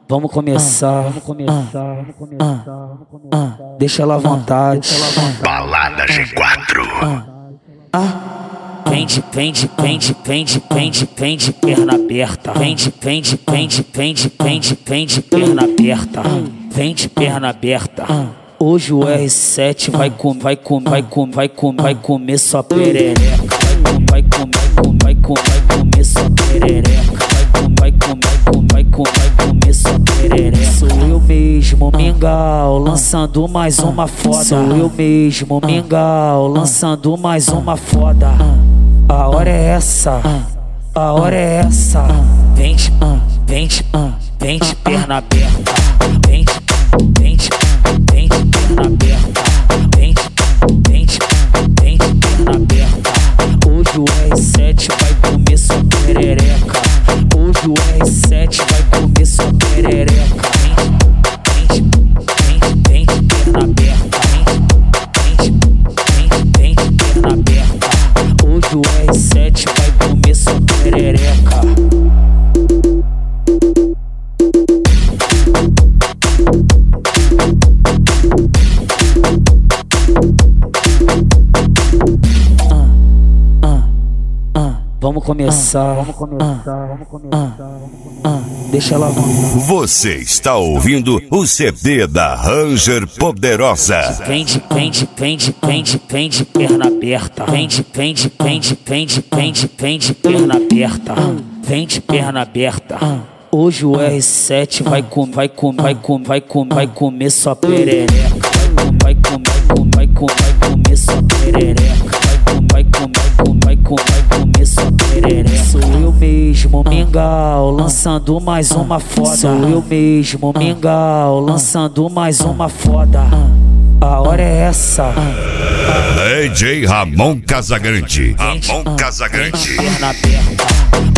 Vamos começar. Deixa ela à vontade. Balada G4. Vende, perna aberta. Vende, perna aberta. Vende, perna aberta. Hoje o R7 vai comer sua perereca. Vai comer sua perereca. Vai comer sua perereca. Sou eu mesmo, Mingau, lançando mais uma foda. Sou eu mesmo, Mingau, lançando mais uma foda. A hora é essa, a hora é essa. Vende, perna aberta. Vende, perna aberta. Vende, perna aberta. Hoje o R7 vai comer sua perereca. Hoje o R7 vai comer sua perereca. Vende, perna aberta. Vende, perna aberta. Hoje o R7 vai comer sua perereca. Vamos começar. Deixa ela vontade. Você está ouvindo o CD da Ranger Poderosa. Vende, perna aberta. Vende, perna aberta. Vende, perna aberta. Hoje o R7 vai comer sua perereca. Vai comer sua perereca. Vai comer sua perereca. Sou eu mesmo, Mingau, lançando mais uma foda. Sou eu mesmo, Mingau, lançando mais uma foda. A hora é essa. DJ Ramon Casagrande. Ramon Casagrande. Perna aberta.